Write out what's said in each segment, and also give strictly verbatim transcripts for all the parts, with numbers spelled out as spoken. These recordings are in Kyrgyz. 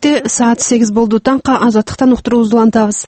Кечте саат сегиз болду. Таңка Азаттыктан уктуруубузду улантабыз.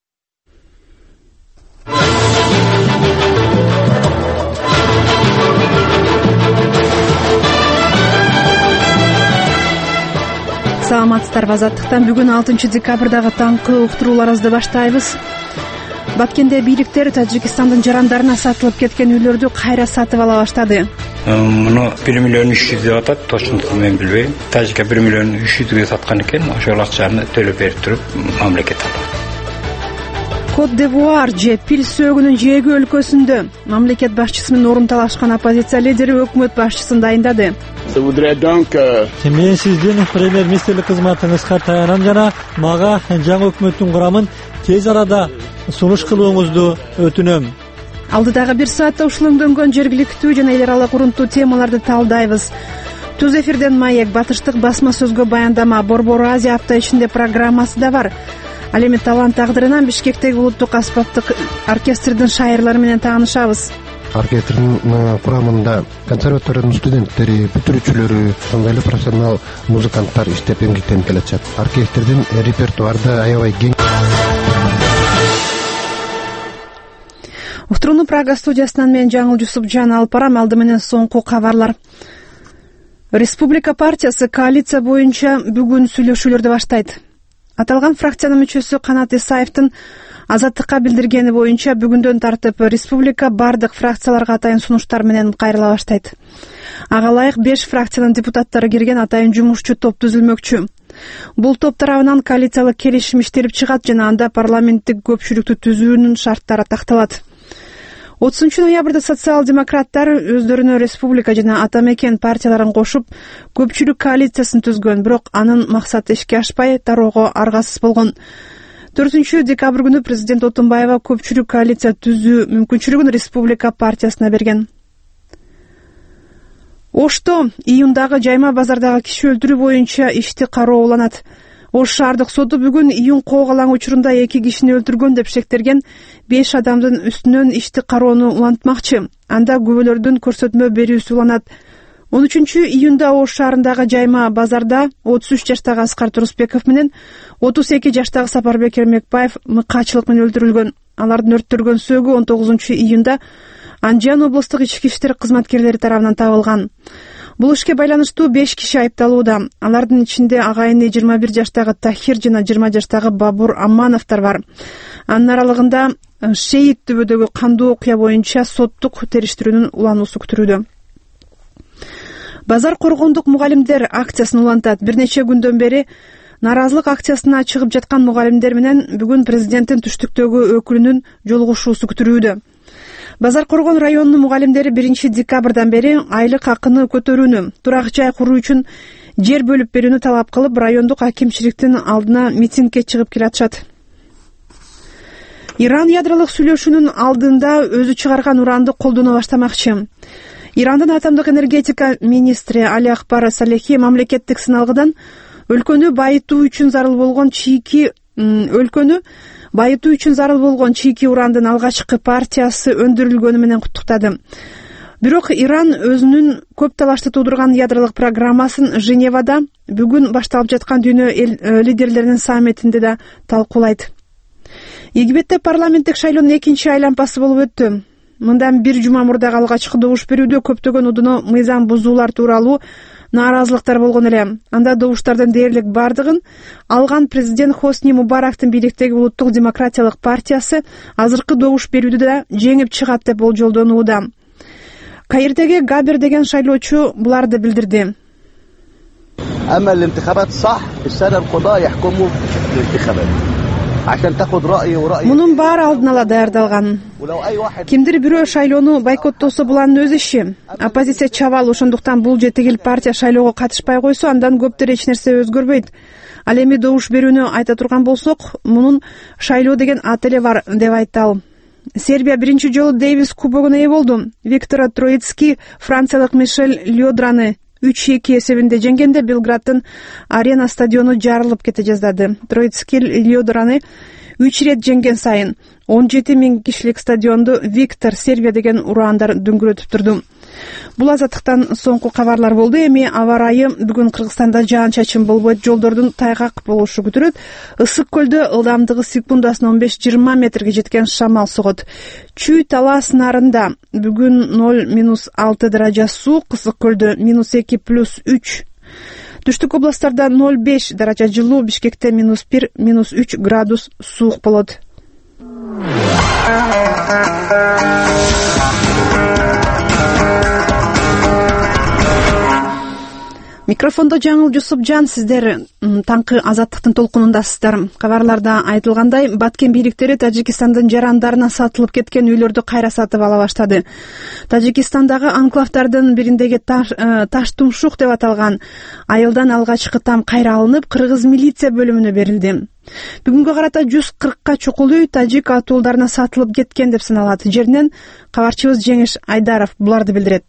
Саламатсыздарбы, Азаттыктан бүгүн алтынчы декабрдагы таңкы уктурууларыбызды баштайбыз. Баткенде бийликтер Тажикстандын жарандарына сатылып кеткен үйлөрдү кайра сатып ала баштады. Муну бир миллион үч жүз деп атат, точнотун мен билбейм. Тажика бир миллион үч жүзгө саткан экен, ошол акчаны төлөп берип туруп мамлекет алат. Кот-д'Ивуар же Пил сөөгүнүн жээги өлкөсүндө мамлекет башчысынын орун талашкан оппозиция лидери өкмөт башчысын дайындады. Мен сиздин премьер-министрлик кызматыңызга таянам жана мага жаңы өкмөттүн курамын тез арада сунуш кылууңузду өтүнөм. Алдыдагы бир саатта ушул өңдөнгөн жергиликтүү жана эл аралык урунтуу темаларды талдайбыз. Түз эфирден маек, батыштык басма сөзгө баяндама, Борбор Азия апта ичинде программасы да бар. Ал эми талант тагдырынан Бишкектеги улуттук аспаптык оркестрдин шайырлары менен таанышабыз. Оркестрдин курамында консерваториянын студенттери, бүтүрүүчүлөрү, ошондой эле профессионал музыканттар иштеп эмгектенип келатышат. Оркестрдин репертуарды аябай кең. Уктурууну Прага студиясынан мен Жаңыл Жусупжан алып барам. Алды менен соңку кабарлар. Республика партиясы коалиция боюнча бүгүн сүйлөшүүлөрдү баштайт. Аталган фракциянын мүчөсү Канат Исаевдин Азаттыкка билдиргени боюнча бүгүндөн тартып республика бардык фракцияларга атайын сунуштар менен кайрыла баштайт. Ага ылайык беш фракциянын депутаттары кирген атайын жумушчу топ түзүлмөкчү. Бул топ тарабынан коалициялык келишим иштелип чыгат жана анда парламенттик көпчүлүктү түзүүнүн шарттары такталат. отузунчу ноябрда социал-демократтар өздөрүнө республика жана ата мекен партияларын кошуп көпчүлүк коалициясын түзгөн, бирок анын максаты ишке ашпай тароого аргасыз болгон. төртүнчү декабрь күнү президент Отунбаева көпчүлүк коалиция түзүү мүмкүнчүлүгүн республика партиясына берген. Ошто июндагы жайма базардагы киши өлтүрүү боюнча ишти кароо уланат. Ош шаардык соту бүгүн июн коогалаң учурунда эки кишини өлтүргөн деп шектелген беш адамдын үстүнөн ишти кароону улантмакчы. Анда күбөлөрдүн көрсөтмө берүүсү уланат. он үчүнчү июнда Ош шаарындагы жайма базарда отуз үч жаштагы Аскар Турусбеков менен отуз эки жаштагы Сапарбек Эрмекбаев мыкаачылык менен өлтүрүлгөн. Алардын өрттөлгөн сөөгү он тогузунчу июнда Анжан облустук ички иштер кызматкерлери тарабынан табылган. Бул ишке байланыштуу беш киши айыпталууда. Алардын ичинде агайыны жыйырма бир жаштагы Тахир жана жыйырма жаштагы Бабур Аммановдор бар. Анын аралыгында Шейит түбөдөгү кандуу окуя боюнча соттук териштирүүнүн улануусу күтүлүүдө. Базар коргондук мугалимдер акциясын улантат. Бир нече күндөн бери нааразылык акциясына чыгып жаткан мугалимдер менен бүгүн президенттин түштүктөгү өкүлүнүн жолугушуусу күтүлүүдө. Базар Коргон районунун мугалимдери биринчи декабрдан бери айлык акыны көтөрүүнү, турак жай куруу үчүн жер бөлүп берүүнү талап кылып, райондук акимчиликтин алдына митингге чыгып келатышат. Иран ядролук сүйлөшүүнүн алдында өзү чыгарган уранды колдоно баштамакчы. Ирандын атомдук энергетика министри Али Акбар Салехи мамлекеттик сыналгыдан өлкөнү байытуу үчүн зарыл болгон чийки өлкөнү байытуу үчүн зарыл болгон чийки урандын алгачкы партиясы өндүрүлгөнү менен куттуктады. Бирок Иран өзүнүн көп талашты туудурган ядролук программасын Женевада бүгүн башталып жаткан дүйнө эл лидерлеринин саммитинде да талкуулайт. Египетте парламенттик шайлоонун экинчи айланпасы болуп өттү. Мындан бир жума мурдагы алгачкы добуш берүүдө көптөгөн удуно мыйзам бузуулар тууралуу нааразылыктар болгон эле. Анда добуштардын дээрлик бардыгын алган президент Хосни Мубарактын бийликтеги улуттук демократиялык партиясы азыркы добуш берүүдө да жеңип чыгат деп болжолдонууда. Каирдеги Габер деген шайлоочу буларды билдирди. Мунун баары алдын ала даярдалган. Кимдир бирөө шайлоону бойкоттосо бул анын өз иши. Оппозиция чабал, ошондуктан бул жетигил партия шайлоого катышпай койсо, андан көптөр эч нерсе өзгөрбөйт. Ал эми добуш берүүнү айта турган болсок, мунун шайлоо деген аты эле бар, деп айтты ал. Сербия биринчи жолу Дэвис кубогуна ээ болду. Виктор Троицкий франциялык Мишель Лёдраны үч эки эсебинде жеңгенде Белграддын Арена стадиону жарылып кете жаздады. Троицкий Лёдраны үч рет жеңген сайын он жети миң кишилик стадионду Виктор Сербия деген ураандар дөңгөрөтүп турду. Бул азаттыктан соңку кабарлар болду. Эми аба ырайы бүгүн Кыргызстанда жаан-чачын болбойт, жолдордун тайгак болушу күтүлөт. Ысык көлдө ылдамдыгы секундасына он беш жыйырма метрге жеткен шамал согот. Чүй Талас нарында бүгүн ноль минус алты даража суук, Ысык көлдө минус эки плюс үч. Түштүк областтарда ноль беш даража жылуу, Бишкекте минус бир минус үч градус суук болот. Микрофондо Жаңыл Жусупжан, сиздер таңкы азаттыктын толкунундасыздар. Кабарларда айтылгандай, Баткен бийликтери Тажикстандын жарандарына сатылып кеткен үйлөрдү кайра сатып ала баштады. Тажикстандагы анклавдардын бириндеги таш, таш тумшук деп аталган айылдан алгачкы там кайра алынып, кыргыз милиция бөлүмүнө берилди. Бүгүнгө карата жүз кыркка чукул үй тажик атуулдарына сатылып кеткен деп саналат. Жеринен кабарчыбыз Жеңиш Айдаров буларды билдирет.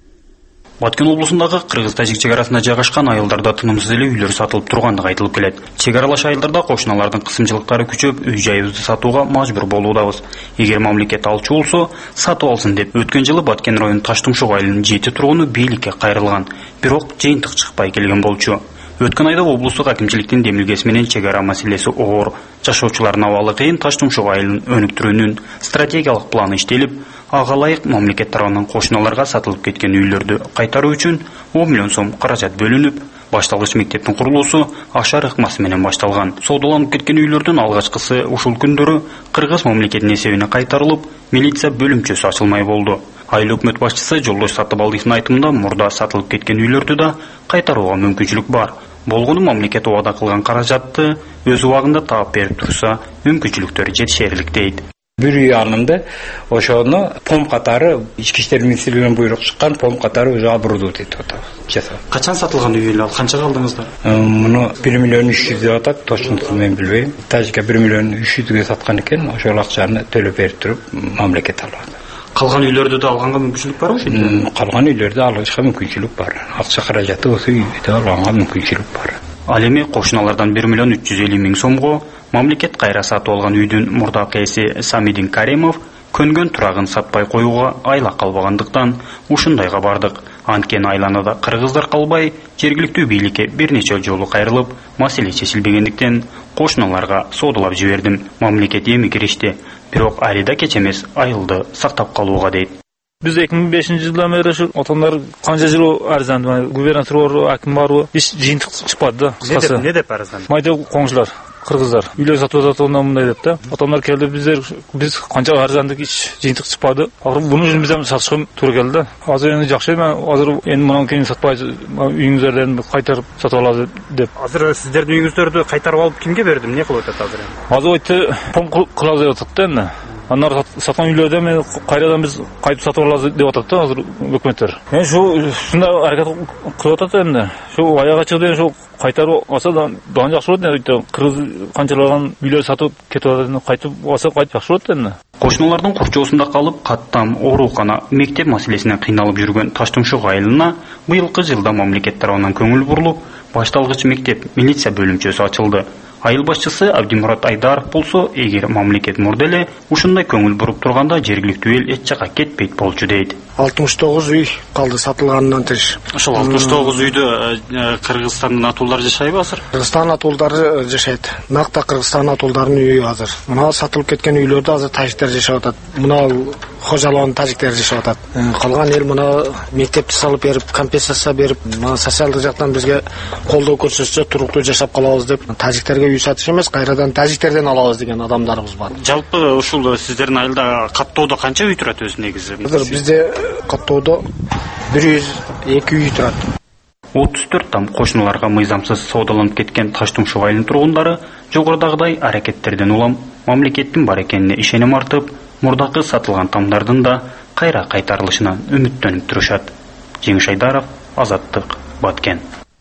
Баткен облусундагы кыргыз-тажик чек арасында жайгашкан айылдарда тынымсыз эле үйлөр сатылып тургандыгы айтылып келет. Чек аралаш айылдарда кошуналардын кысымчылыктары күчөп, үй жайыбызды сатууга мажбур болуудабыз. Эгер мамлекет алчу болсо, сатып алсын деп өткөн жылы Баткен районунун Таштумшук айылынын жети тургуну бийликке кайрылган, бирок жыйынтык чыкпай келген болчу. Өткөн айда облустук акимчиликтин демилгеси менен чек ара маселеси оор, жашоочулардын абалы кыйын Таштумшук айылын өнүктүрүүнүн стратегиялык планы иштелип, ага ылайык мамлекет тарабынан кошуналарга сатылып кеткен үйлөрдү кайтаруу үчүн он миллион сом каражат бөлүнүп, башталгыч мектептин курулуусу ашар ыкмасы менен башталган. Соодаланып кеткен үйлөрдүн алгачкысы ушул күндөрү кыргыз мамлекетинин эсебине кайтарылып, милиция бөлүмчөсү ачылмай болду. Айыл өкмөт башчысы Жолдош Сатыбалдиевдин айтымында, мурда сатылып кеткен үйлөрдү да кайтарууга мүмкүнчүлүк бар. Болгону мамлекет убада кылган каражатты өз убагында таап берип турса, мүмкүнчүлүктөр жетишерлик дейт. Бир үй алынды, ошону пом катары ички иштер министрлигинен буйрук чыккан, пом катары өзү абурду дейт атат. Качан сатылган үй эле ал, канчага алдыңыздар? Муну бир миллион үч жүз деп атат, точносун мен билбейм. Тажикка бир миллион үч жүзгө саткан экен, ошол акчаны төлөп берип туруп мамлекет алат. Калган үйлөрдү да алганга мүмкүнчүлүк барбы ошентип? Калган үйлөрдү алышка мүмкүнчүлүк бар. Акча каражаты ошо үйдө алганга мүмкүнчүлүк бар. Ал эми кошуналардан бир миллион үч жүз элүү миң сомго мамлекет кайра сатып алган үйдүн мурдакы ээси Самидин Каримов көнгөн турагын сатпай коюуга айла калбагандыктан ушундайга бардык. Анткени айланада кыргыздар калбай, жергиликтүү бийликке бир нече жолу кайрылып, маселе чечилбегендиктен кошуналарга соодалап жибердим. Мамлекет эми киришти, бирок али да кеч эмес айылды сактап калууга дейт. Биз эки миң бешинчи жылдан бери ушу отондор канча жыл арызданды, губернатор аким барбы, эч жыйынтык чыкпады да. Эмне деп, деп арызданды? Майда коңшулар, кыргыздар үйлөр сатып атат мындай деп да. Отондор келди, биздер биз канча арыздандык, эч жыйынтык чыкпады. Акыры буну үчүн биз сатышка туура келди да. Азыр эми жакшы, мен азыр эми мындан кийин сатпай, үйүңүздөрдөн кайтарып сатып алабыз деп. Азыр сиздердин үйүңүздөрдү кайтарып алып кимге берди? Эмне кылып атат азыр эми? Азыр ойты пом кылабыз деп атат да эми. Анар саткан үйлөрдө мен кайрадан биз кайтып сатып алабыз деп атат да азыр өкмөттөр. Мен ушу ушундай аракет кылып атат эми. Ушу аяга чыгды, ушу кайтарып алса да дан жакшы болот эми. Кыргыз канчалаган үйлөр сатып кетип атат, кайтып алса кайтып жакшы болот эми. Кошуналардын курчоосунда калып, каттам, оорукана, мектеп маселесинен кыйналып жүргөн Таштумшук айылына быйылкы жылда мамлекет тарабынан көңүл бурулуп, башталгыч мектеп, милиция бөлүмчөсү ачылды. Айыл башчысы Абдимурат Айдаров болсо, эгер мамлекет мурда эле ушундай көңүл буруп турганда жергиликтүү эл эч жака кетпейт болчу дейт. алтымыш тогуз үй калды сатылганынан тыш. Ошол алтымыш тогуз үйдө Кыргызстандын атуулдары жашайбы азыр? Кыргызстан атуулдары жашайт. Накта Кыргызстан атуулдарынын үйү азыр. Мына сатылып кеткен үйлөрдө азыр тажиктер жашап атат. Мына кожалоон тажиктер жашап атат. Калган эл мына мектепти салып берип, компенсация берип, мына социалдык жактан бизге колдоо көрсөтсө туруктуу жашап калабыз деп, тажиктерге үй сатыш эмес, кайрадан тажиктерден алабыз деген адамдарыбыз бар. Жалпы ушул сиздердин айылда каттоодо канча үй турат өзү негизи? Азыр бизде каттоодо бир жүз эки үй турат. отуз төрт там кошуналарга мыйзамсыз соодаланып кеткен Таштумшук айылынын тургундары жогорудагыдай аракеттерден улам мамлекеттин бар экенине ишеним артып, мурдакы сатылган тамдардын да кайра кайтарылышынан үмүттөнүп турушат. Жеңиш Айдаров, Азаттык, Баткен.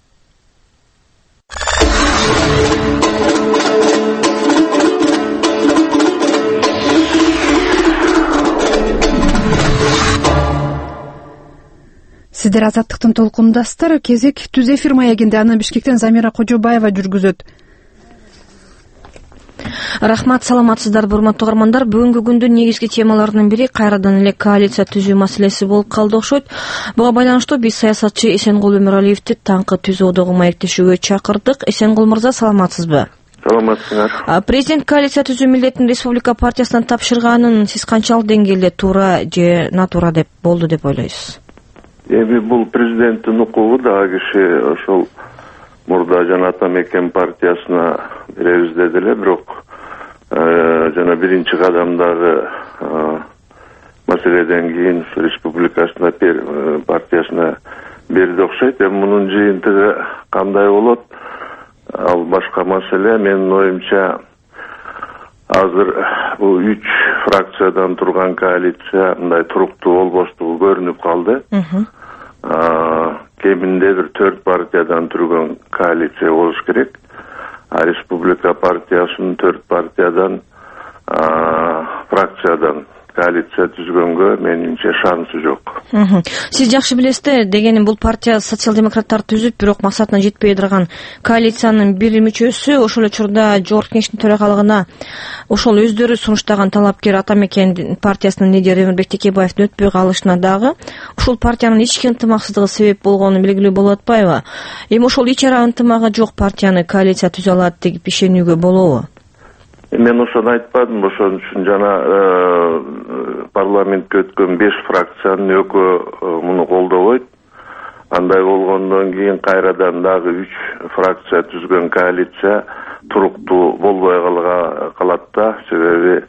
Сиздер Азаттыктын толкунундасыздар. Кезек Түз эфир маегинде, аны Бишкектен Замира Кожобаева жүргүзөт. Рахмат, саламатсыздарбы урматтуу угармандар. Бүгүнкү күндүн негизги темаларынын бири кайрадан эле коалиция түзүү маселеси болуп калды окшойт. Буга байланыштуу биз саясатчы Эсенгул Өмүралиевди таңкы түзүү одогу маектешүүгө чакырдык. Эсенгул мырза, саламатсызбы? Саламатсыңар. Президент коалиция түзүү милдетин Республика партиясынан тапшырганын сиз канчалык деңгээлде туура же натуура деп болду деп ойлойсуз? Эми бул президенттин укугу, дагы киши ошол мурда жана Ата Мекен партиясына беребиз деди эле, бирок жана биринчи кадамдагы маселеден кийин республикасына партиясына берди окшойт. Эми мунун жыйынтыгы кандай болот, ал башка маселе. Менин оюмча, азыр бул үч фракциядан турган коалиция мындай туруктуу болбоштугу көрүнүп калды. Кеминде бир төрт партиядан турган коалиция болуш керек. А республика партиясынын төрт партиядан, фракциядан коалиция түзгөнгө менимче шансы жок. Сиз жакшы билесиз, дегеним бул партия социал-демократтар түзүп, бирок максатына жетпей турган коалициянын бир мүчөсү ошол учурда Жогорку Кеңештин төрагалыгына ошол өздөрү сунуштаган талапкер Ата Мекен партиясынын лидери Өмүрбек Текебаевдин өтпөй калышына дагы ушул партиянын ички ынтымаксыздыгы себеп болгону белгилүү болуп атпайбы? Эми ошол ич ара ынтымагы жок партияны коалиция түзө алат деп ишенүүгө болобу? Мен ошону айтпадым. Ошон үчүн жана парламентке өткөн беш фракциянын экөө муну колдобойт. Андай болгондон кийин кайрадан дагы үч фракция түзгөн коалиция туруктуу болбой калат да. Себеби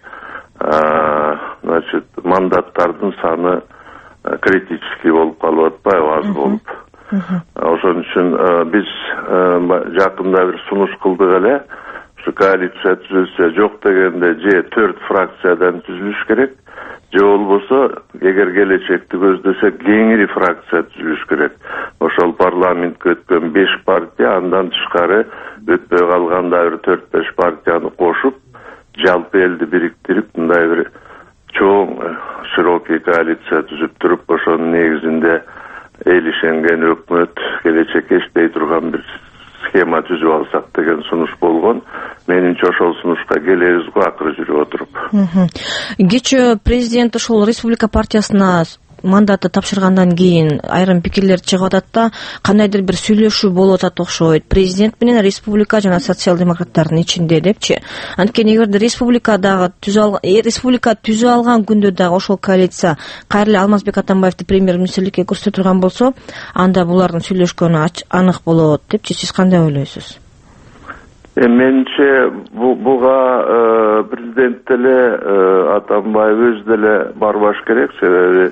значит мандаттардын саны критический болуп калып атпайбы, аз болуп. Ошон үчүн биз жакында бир сунуш кылдык эле. Коалиция түзүлсө жок дегенде же төрт фракциядан түзүлүш керек, же болбосо эгер келечекти көздөсөк кеңири фракция түзүлүш керек. Ошол парламентке өткөн беш партия, андан тышкары өтпөй калган да бир төрт беш партияны кошуп, жалпы элди бириктирип, мындай бир чоң широкий коалиция түзүп туруп, ошонун негизинде эл ишенген өкмөт, келечекке иштей турган бир схема түзүп алсак деген сунуш болгон. Менимче ошол сунушка келебиз го акыры жүрүп отуруп. Кечээ президент ошол республика партиясына мандатты тапшыргандан кийин айрым пикирлер чыгып атат да, кандайдыр бир сүйлөшүү болуп атат окшойт. Президент менен республика жана социал-демократтардын ичинде депчи. Анткени эгерде республикадагы түзү республика түзү алган күндө дагы ошол коалиция кайра эле Алмазбек Атамбаевди премьер-министрликке көрсөтө турган болсо, анда булардын сүйлөшкөнү анык болот депчи. Сиз кандай ойлойсуз? Менимче буга президент деле Атамбаев өз деле барбаш керек, себеби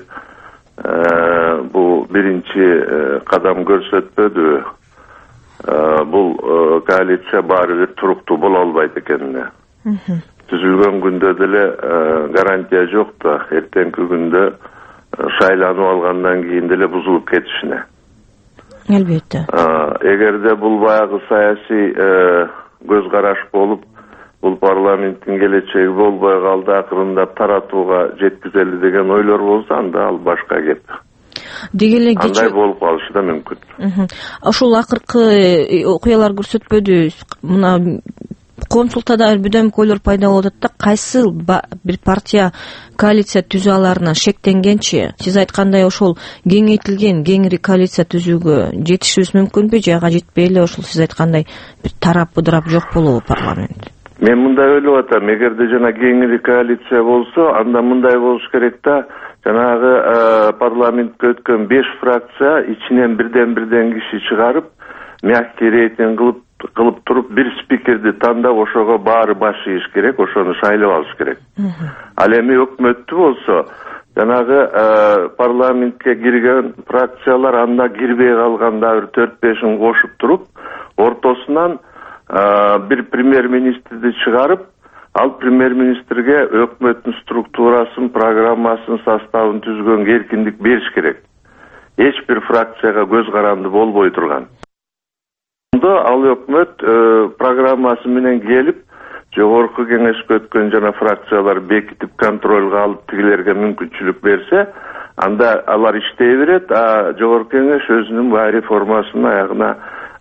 бул биринчи кадам көрсөтпөдү. Бул коалиция баары бир туруктуу боло албайт экенине. Түзүлгөн күндө деле гарантия жок да, эртеңки күндө шайланып алгандан кийин деле бузулуп кетишине. Албетте. Эгерде бул баягы саясий көз караш болуп, бул парламенттин келечеги болбой калды, акырындап таратууга жеткизели деген ойлор болсо, анда ал башка кеп. Дегеле андай болуп калышы да мүмкүн. Ошол акыркы окуялар көрсөтпөдү, мына коомчулукта да бүдөмк ойлор пайда болуп атат да, кайсы бир партия коалиция түзө аларына шектенгенчи, сиз айткандай ошол кеңейтилген кеңири коалиция түзүүгө жетишибиз мүмкүнбү, же ага жетпей эле ошол сиз айткандай бир тарап быдырап жок болобу парламент? Мен мындай ойлоп атам, эгерде жана кеңири коалиция болсо, анда мындай болуш керек да, жанагы парламентке өткөн беш фракция ичинен бирден-бирден киши чыгарып, мягкий рейтинг кылып кылып туруп бир спикерди тандап, ошого баары баш ийиш керек, ошону шайлап алыш керек. Ал эми өкмөттү болсо, жанагы парламентке кирген фракциялар анда кирбей калганда бир төрт бешин кошуп туруп, ортосунан бир премьер-министрди чыгарып, ал премьер-министрге өкмөттүн структурасын, программасын, составын түзгөнгө эркиндик бериш керек. Эч бир фракцияга көз каранды болбой турган. Ал өкмөт программасы менен келип, жогорку кеңешке өткөн жана фракциялар бекитип контролго алып тигилерге мүмкүнчүлүк берсе, анда алар иштей берет, а жогорку кеңеш өзүнүн баа реформасын аягына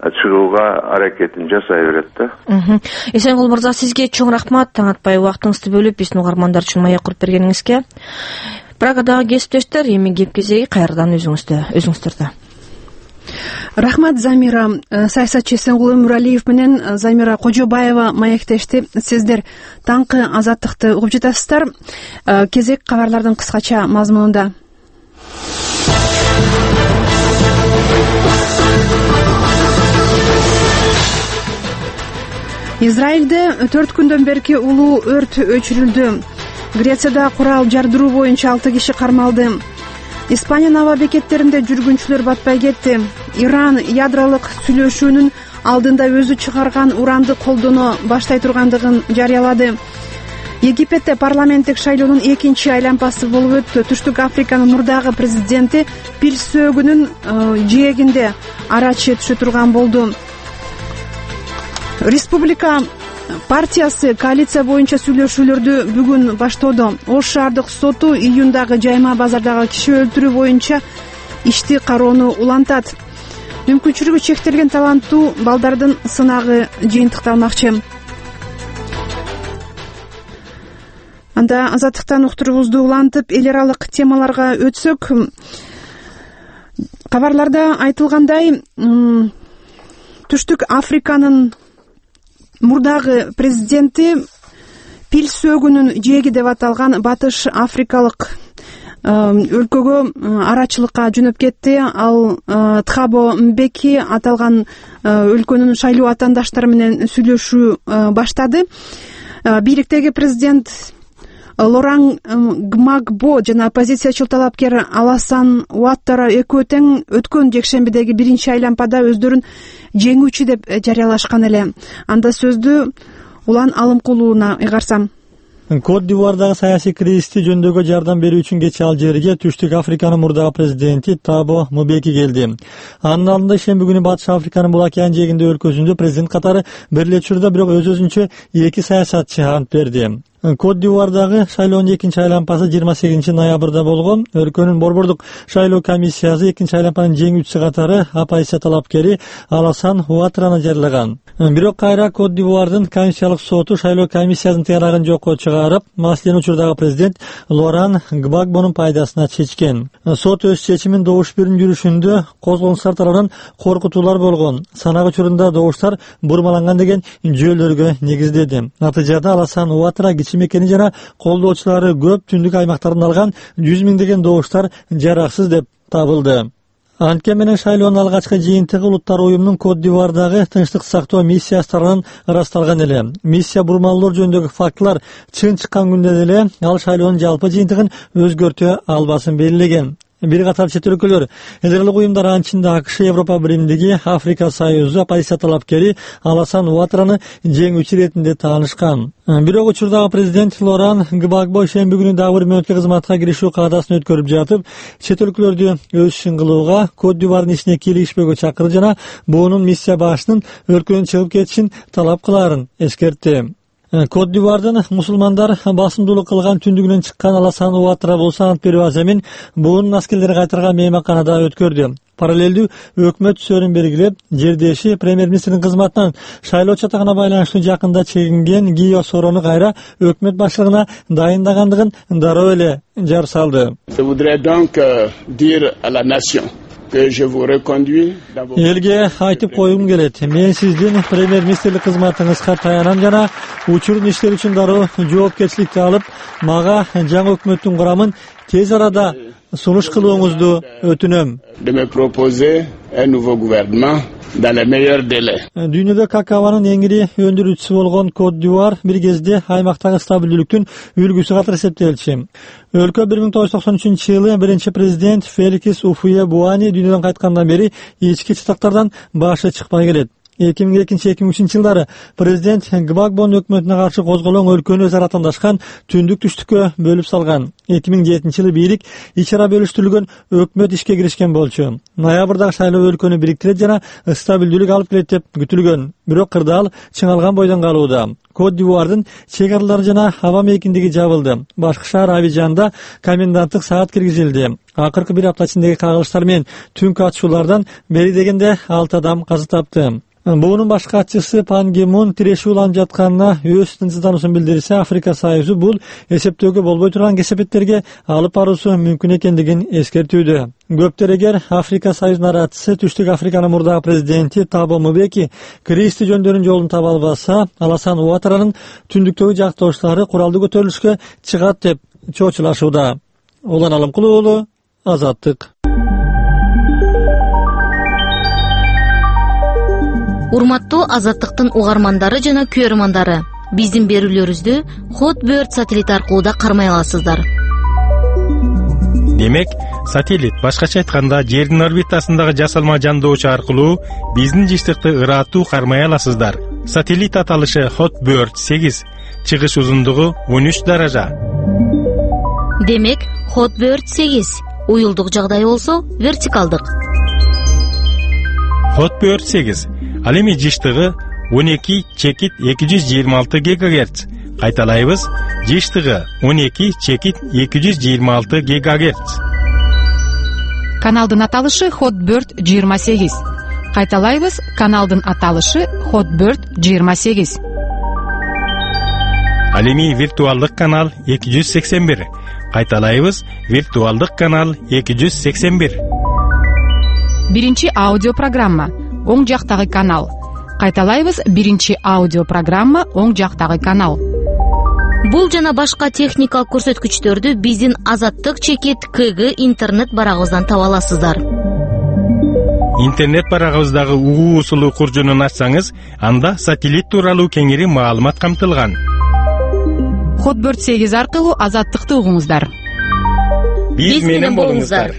чыгууга аракетин жасай берет да. Эсенгул мырза, сизге чоң рахмат, таң атпай убактыңызды бөлүп биздин угармандар үчүн маек куруп бергениңизге. Прагадагы кесиптештер, эми кеп кезеги кайрадан өзүңүздө өзүңүздөрдө. Рахмат, Замира. Саясатчы Эсенгул Өмүралиев менен Замира Кожобаева маектешти. Сиздер таңкы Азаттыкты угуп жатасыздар. Кезек кабарлардын кыскача мазмунунда. Израилде төрт күндөн берки улуу өрт өчүрүлдү. Грецияда курал жардыруу боюнча алты киши кармалды. Испаниянын аба бекеттеринде жүргүнчүлөр батпай кетти. Иран ядролук сүйлөшүүнүн алдында өзү чыгарган уранды колдоно баштай тургандыгын жарыялады. Египетте парламенттик шайлоонун экинчи айланпасы болуп өттү. Түштүк Африканын мурдагы президенти пил сөөгүнүн жээгинде арачы түшө турган болду. Республика партиясы коалиция боюнча сүйлөшүүлөрдү бүгүн баштоодо. Ош шаардык соту июндагы жайма базардагы киши өлтүрүү боюнча ишти кароону улантат. Мүмкүнчүлүгү чектелген таланттуу балдардын сынагы жыйынтыкталмакчы. Анда Азаттыктан уктуруубузду улантып, эл аралык темаларга өтсөк, кабарларда айтылгандай, Түштүк Африканын мурдагы президенти пил сөөгүнүн жээги деп аталган Батыш Африкалык өлкөгө арачылыкка жөнөп кетти. Ал Тхабо Мбеки аталган өлкөнүн шайлоо атаандаштары менен сүйлөшүү баштады. Бийликтеги президент Лоран Гмагбо жана оппозициячыл талапкер Аласан Уаттара экөө тең өткөн жекшембидеги биринчи айланпада өздөрүн жеңүүчү деп жарыялашкан эле. Анда сөздү Улан Алымкулууна ыйгарсам. Кот дивуардагы саясий кризисти жөндөгө жардам берүү үчүн кечээ ал жерге Түштүк Африканын мурдагы президенти Табо Мбеки келди. Анын алдында шемби күнү Батыш Африканын бул океан жээгинде өлкөсүндө президент катары бир эле учурда бирок өз-өзүнчө эки саясатчы ант берди. Кот дивуардагы шайлоонун экинчи айланпасы жыйырма сегизинчи ноябрда болгон. Өлкөнүн борбордук шайлоо комиссиясы экинчи айланпанын жеңүүчүсү катары оппозиция талапкери Аласан Уатараны жарыяган. Бирок кайра Кот дивуардын конституциялык соту шайлоо комиссиясынын тыйрагын жокко чыгарып, маселени учурдагы президент Лоран Гбагбонун пайдасына чечкен. Сот өз чечимин добуш биринин жүрүшүндө козголуңуштар тарабынан коркутуулар болгон, санак учурунда добуштар бурмаланган деген жүйөлөргө негиздеди. Натыйжада Аласан Уатара мекени жана колдоочулары көп түндүк аймактардан алган жүз миңдеген добуштар жараксыз деп табылды. Антке менен шайлоонун алгачкы жыйынтыгы Улуттар уюмунун Кот дивуардагы тынчтык сактоо миссиясы тарабынан ырасталган эле. Миссия бурмалоолор жөнүндөгү фактылар чын чыккан күндө деле ал шайлоонун жалпы жыйынтыгын өзгөртө албасын белгилеген. Бир катар чет өлкөлөр, эл аралык уюмдар, анын ичинде АКШ, Европа биримдиги, Африка Союзу оппозиция талапкери Аласан Уатараны жеңүүчү ретинде таанышкан. Бирок учурдагы президент Лоран Гбагбо шемби күнү дагы бир мөөнөткө кызматка киришүү каадасын өткөрүп жатып, чет өлкөлөрдү өз ишин кылууга, Кот дивуардын ишине кийлигишпөөгө чакырды жана буунун миссия башчынын өлкөдөн чыгып кетишин талап кылаарын эскертти. Кот дивуардын мусулмандар басымдуулук кылган түндүгүнөн чыккан Аласан Уатара болсо ант берүү аземин буунун аскерлери кайтарган мейманканада өткөрдү. Параллелдүү өкмөт түзөрүн белгилеп, жердеши премьер-министрдин кызматынан шайлоо чатагына байланыштуу жакында чегинген Гио Сорону кайра өкмөт башчылыгына дайындагандыгын дароо эле жар салды. Элге айтып коюм келет. Мен сиздин премьер-министрлик кызматыңызга таянам жана учурдун иштери үчүн дароо жоопкерчиликти алып, мага жаңы өкмөттүн курамын тез арада сунуш кылууңузду өтүнөм. Дүйнөдө какаванын эң ири өндүрүүчүсү болгон Кот дивуар бир кезде аймактагы стабилдүүлүктүн үлгүсү катары эсептелчү. Өлкө бир миң тогуз жүз токсон үчүнчү жылы биринчи президент Феликс Уфуе Буани дүйнөдөн кайткандан бери ички чатактардан башы чыкпай келет. эки миң экинчи эки миң үчүнчү жылдары президент Гбагбон өкмөтүнө каршы козголгон өлкөнү өз ара атаандашкан түндүк түштүккө бөлүп салган. эки миң жетинчи жылы бийлик ич ара бөлүштүрүлгөн өкмөт ишке киришкен болчу. Ноябрдагы шайлоо өлкөнү бириктирет жана стабилдүүлүк алып келет деп күтүлгөн. Бирок кырдаал чыңалган бойдон калууда. Кот д'Ивуардын чек аралары жана аба мейкиндиги жабылды. Башкы шаар Абижанда коменданттык саат киргизилди. Акыркы бир апта ичиндеги кагылыштар менен түнкү атышуулардан бери дегенде алты адам каза тапты. Буунун баш катчысы Пан Ги Мун тирешүү уланып жатканына өз тынчсыздануусун билдирсе, Африка Союзу бул эсептөөгө болбой турган кесепеттерге алып баруусу мүмкүн экендигин эскертүүдө. Көптөр эгер Африка Союзунун арачысы Түштүк Африканын мурдагы президенти Табо Мбеки Кристи жөндөрүн жолун таба албаса, Аласан Уатаранын түндүктөгү жактоошчулары куралдуу көтөрүлүшкө чыгат деп чоочулашууда. Улан Алымкулуу уулу, Азаттык. Урматтуу Азаттыктын угармандары жана көрөрмандары, биздин берүүлөрүбүздү Hotbird сателлит аркылуу да кармай аласыздар. Демек, сателлит башкача айтканда жердин орбитасындагы жасалма жандоочу аркылуу биздин жыштыкты ырааттуу кармай аласыздар. Сателлит аталышы Hotbird сегиз, чыгыш узундугу он үч даража. Демек, Hotbird сегиз, уюлдук жагдай болсо вертикалдык. Hotbird сегиз, ал эми жыштыгы он эки чекит эки жүз жыйырма алты гигагерц. Кайталайбыз, жыштыгы он эки чекит эки жүз жыйырма алты гигагерц. Каналдын аталышы Hotbird жыйырма сегиз. Кайталайбыз, каналдын аталышы Hotbird жыйырма сегиз. Ал эми виртуалдык канал эки жүз сексен бир. Кайталайбыз, виртуалдык канал эки жүз сексен бир. Биринчи аудио программа, оң жактагы канал. Кайталайбыз, биринчи аудио программа, оң жактагы канал. Бул жана башка техникалык көрсөткүчтөрдү биздин Азаттык чекит КГ интернет барагыбыздан таба аласыздар. Интернет барагыбыздагы угуу усулу куржунун ачсаңыз, анда сателлит тууралуу кеңири маалымат камтылган. Hotbird сегиз аркылуу Азаттыкты угуңуздар. Биз менен болуңуздар.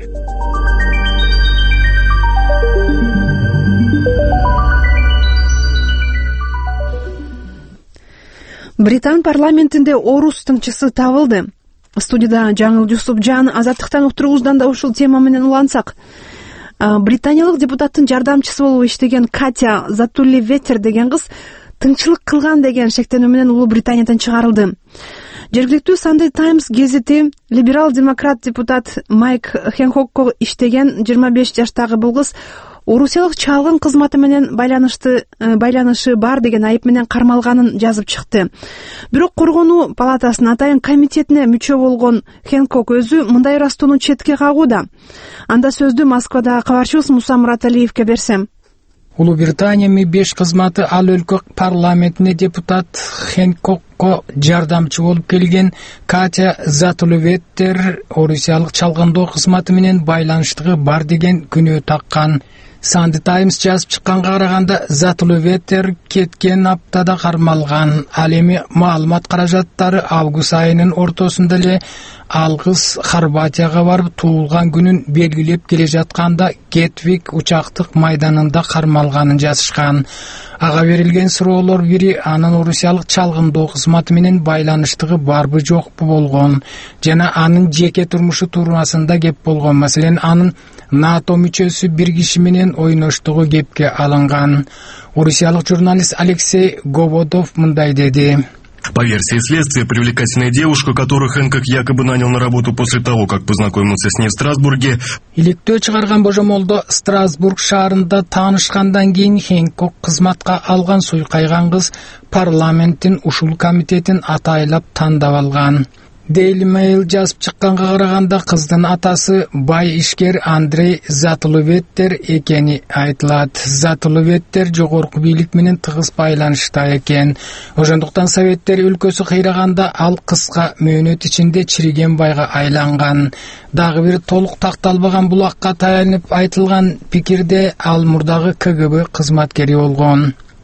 Британ парламентинде орус тыңчысы табылды. Студияда Жаңыл Жусупжан, Азаттыктан уктуруубуздан да ушул тема менен улансак. Британиялык депутаттын жардамчысы болуп иштеген Катя Затулли-Ветер деген кыз тыңчылык кылган деген шектенүү менен Улуу Британиядан чыгарылды. Жергиликтүү Sunday Times гезити либерал-демократ депутат Майк Хэнкокко иштеген жыйырма беш жаштагы бул кыз орусиялык чалгын кызматы менен байланышты байланышы бар деген айып менен кармалганын жазып чыкты. Бирок коргонуу палатасынын атайын комитетине мүчө болгон Хэнкок өзү мындай ырастоону четке кагууда. Анда сөздү Москвадагы кабарчыбыз Муса Мураталиевке берсем. Улуу Британия ми беш кызматы ал өлкө парламентине депутат Хэнкокко жардамчы болуп келген Катя Затулли-Ветер орусиялык чалгындоо кызматы менен байланыштыгы бар деген күнөө таккан. Sunday Times жазып чыкканга караганда Затулли-Ветер кеткен аптада кармалган. Ал эми маалымат каражаттары август айынын ортосунда эле ал кыз Хорватияга барып туулган күнүн белгилеп келе жатканда Гетвик учактык майданында кармалганын жазышкан. Ага берилген суроолор бири анын орусиялык чалгындоо кызматы менен байланыштыгы барбы жокпу болгон жана анын жеке турмушу туурасында кеп болгон. Маселен, анын НАТО мүчөсү бир киши менен ойноштугу кепке алынган. Орусиялык журналист Алексей Говодов мындай деди. По версии следствия, привлекательная девушка, которую Хэнкок якобы нанял на работу после того, как познакомился с ней в Страсбурге. Иликтөө чыгарган божомолдо Страсбург шаарында таанышкандан кийин Хэнкок кызматка алган суйкайган кыз парламенттин ушул комитетин атайлап тандап алган. Daily Mail жазып чыкканга караганда кыздын атасы бай ишкер Андрей Затулли-Ветер экени айтылат. Затулли-Ветер жогорку бийлик менен тыгыз байланышта экен. Ошондуктан Советтер өлкөсү кыйраганда ал кыска мөөнөт ичинде чириген байга айланган. Дагы бир толук такталбаган булакка таянып айтылган пикирде ал мурдагы КГБ кызматкери болгон.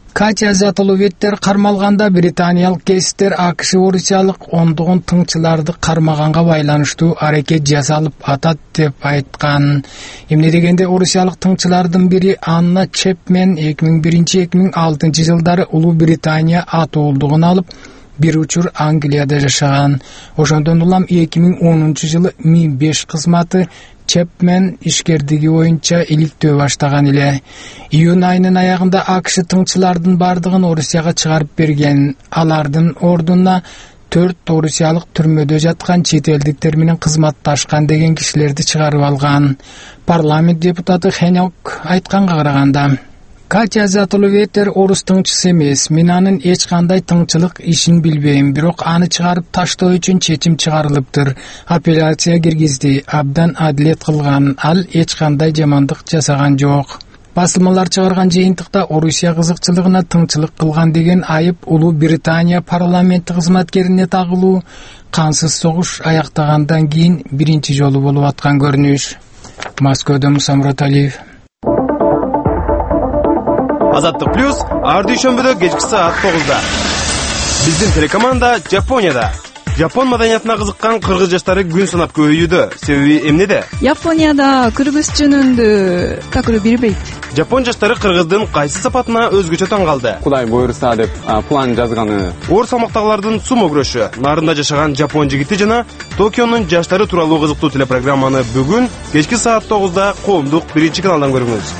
Катя Затуловеттер кармалганда британиялык кесиптер АКШ орусиялык ондогон тыңчыларды кармаганга байланыштуу аракет жасалып атат деп айткан. Эмне дегенде орусиялык тыңчылардын бири Анна Чепмен эки миң биринчи эки миң алтынчы жылдары Улуу Британия атуулдугун алып, бир учур Англияда жашаган. Ошондон улам эки миң онунчу жылы Ми беш кызматы Чепмен ишкердиги боюнча иликтөө баштаган эле. Июнь айынын аягында АКШ тыңчылардын бардыгын Орусияга чыгарып берген. Алардын ордуна төрт орусиялык түрмөдө жаткан чет элдиктер менен кызматташкан деген кишилерди чыгарып алган. Парламент депутаты Хенок айтканга караганда, Катя Затуловеттер орус тыңчысы эмес. Мен анын эч кандай тыңчылык ишин билбейм, бирок аны чыгарып таштоо үчүн чечим чыгарылыптыр. Апелляция киргизди, абдан адилет кылган. Ал эч кандай жамандык жасаган жок. Басылмалар чыгарган жыйынтыкта Орусия кызыкчылыгына тыңчылык кылган деген айып Улуу Британия парламенти кызматкерине тагылуу кансыз согуш аяктагандан кийин биринчи жолу болуп аткан көрүнүш. Москвадан Самрат Алиев. Азаттык плюс ар дүйшөмбүдө кечки саат тогузда. Биздин телекоманда Жапонияда. Жапон маданиятына кызыккан кыргыз жаштары күн санап көбөйүүдө. Себеби эмнеде? Японияда кыргыз жөнүндө такыр билбейт. Жапон жаштары кыргыздын кайсы сапатына өзгөчө таң калды. Кудай буйруса деп план жазганы. Оор салмактагылардын сумо күрөшү, нарында жашаган жапон жигити жана Токионун жаштары тууралуу кызыктуу телепрограмманы бүгүн кечки саат тогузда коомдук биринчи каналдан көрүңүз.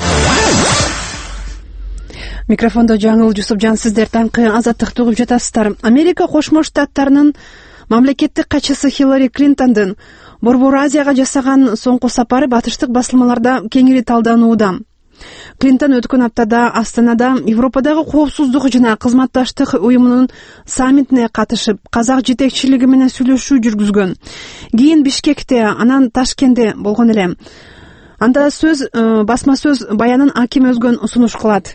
Микрофондо Жаңыл Жусупжан, сиздер таңкы азаттыкты угуп жатасыздар. Америка Кошмо Штаттарынын мамлекеттик катчысы Хиллари Клинтондун Борбор Азияга жасаган соңку сапары батыштык басылмаларда кеңири талданууда. Клинтон өткөн аптада Астанада Европадагы коопсуздук жана кызматташтык уюмунун саммитине катышып, казак жетекчилиги менен сүйлөшүү жүргүзгөн. Кийин Бишкекте, анан Ташкентте болгон эле. Анда сөз басма сөз баянын аким өзгөн сунуш кылат.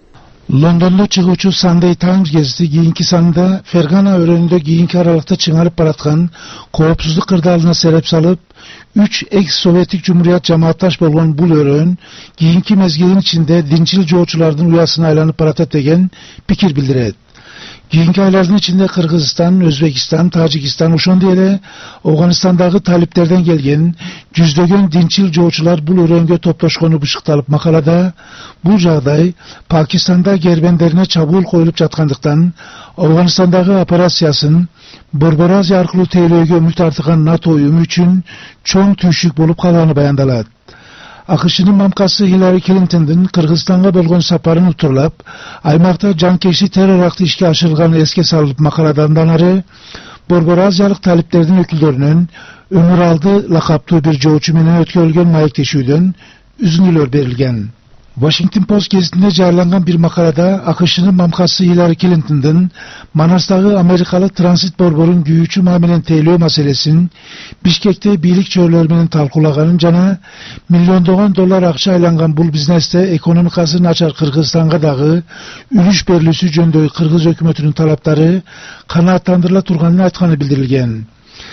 Лондондо чыгуучу Sunday Times гезити кийинки санында Фергана өрөөнүндө кийинки аралыкта чыңарып бараткан коопсуздук кырдаалына сереп салып, үч экс-советтик жумурият жамаатташ болгон бул өрөөн кийинки мезгилдин ичинде динчил жоочулардын уясына айланып баратат деген пикир билдирет. Кийинки айлардын ичинде Кыргызстан, Өзбекстан, Тажикстан, ошондой эле Ауганстандагы талиптерден келген жүздөгөн динчил жоочулар бул өрөөнгө топтошкону бышыкталып, макалада бул жагдай Пакистанда гербендерине чабуул коюлуп жаткандыктан Ауганстандагы операциясын Борбор Азия аркылуу тейлөөгө үмүт артыган НАТО уюму үчүн чоң түйшүк болуп калганы баяндалат. АКШнын мамкасы Хиллари Клинтондун Кыргызстанга болгон сапарын утурлап, аймакта жанкеши террор акты ишке ашырылганы эске салып, макаладан ары Борбор Азиялык талиптердин өкүлдөрүнөн өмүр алды лакаптуу бир жоочу менен өткөрүлгөн маектешүүдөн үзүнүүлөр берилген. Washington Post гезитинде жарыяланган бир макалада АКШнын мамкасы Хиллари Клинтондун Манастагы америкалык транзит борборун күйүүчү маа менен тейлөө маселесин Бишкекте бийлик чөйрөлөр менен талкуулаганын жана миллиондогон доллар акча айланган бул бизнесте экономикасы начар Кыргызстанга дагы үлүш берилүүсү жөнүндөгү кыргыз өкмөтүнүн талаптары канааттандырыла турганын айтканы билдирилген.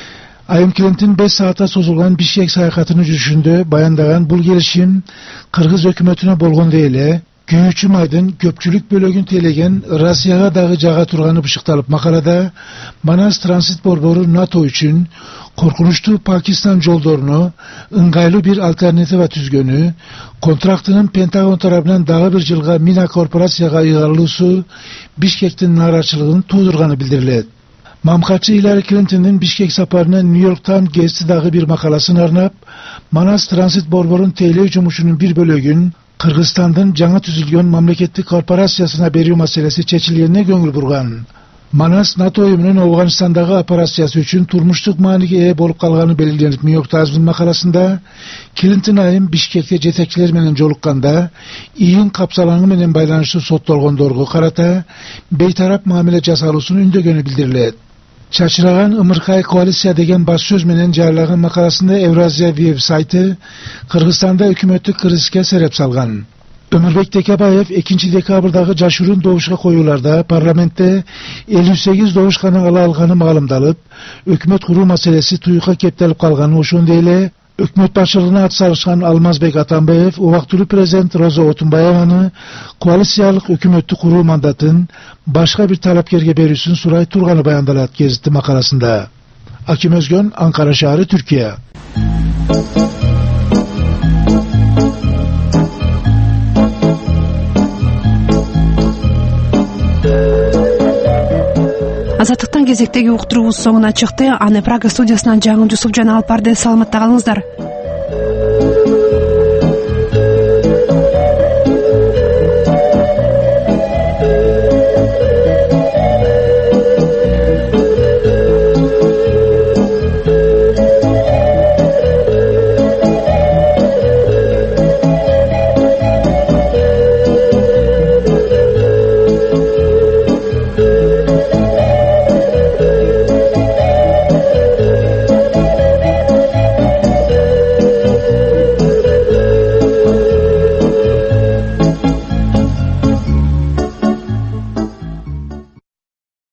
Айым Клинтон беш саатта созулган Бишкек саякатынын жүрүшүндө баяндаган бул келишим кыргыз өкмөтүнө болгондой эле күйүүчү майдын көпчүлүк бөлөгүн тейлеген Россияга дагы жага турганы бышыкталып, макалада Манас транзит борбору НАТО үчүн коркунучтуу Пакистан жолдоруна ыңгайлуу бир альтернатива түзгөнү, контрактынын Пентагон тарабынан дагы бир жылга Мина корпорацияга ыйгарылуусу Бишкектин нааразычылыгын туудурганы билдирилет. Мамкачы Хиллари Клинтондун Бишкек сапарына Нью-Йорк Таймс гезити дагы бир макаласын арнап, Манас транзит борборун тейлөө жумушунун бир бөлөгүн Кыргызстандын жаңа түзүлгөн мамлекеттик корпорациясына берүү маселеси чечилгенине көңүл бурган. Манас НАТО уюмунун Ауганстандагы операциясы үчүн турмуштук мааниге ээ болуп калганы белгиленип, Нью-Йорк Таймстын макаласында Клинтон айым Бишкекте жетекчилер менен жолукканда ийин капсалаңы менен байланыштуу соттолгондорго карата бейтарап мамиле жасалуусун үндөгөнү билдирилет. Чачыраган ымыркай коалиция деген баш сөз менен жарыялаган макаласында Евразия веб сайты Кыргызстанда өкмөттүк кризиске сереп салган. Өмүрбек Текебаев экинчи декабрдагы жашыруун добушка коюуларда парламентте элүү сегиз добушканы ала алганы маалымдалып, өкмөт куруу маселеси туюкка кептелип калганы, ошондой эле Өкмөт башчылыгына ат салышкан Алмазбек Атамбаев убактылуу президент Роза Отунбаеваны коалициялык өкмөттү куруу мандатын башка бир талапкерге берүүсүн сурай турганы баяндалат гезити макаласында. Аким Өзгөн, Анкара шаары, Түркия. Азаттыктан кезектеги уктуруубуз соңуна чыкты. Аны Прага студиясынан Жаңы Жусуп жана Алпарды саламатта калыңыздар.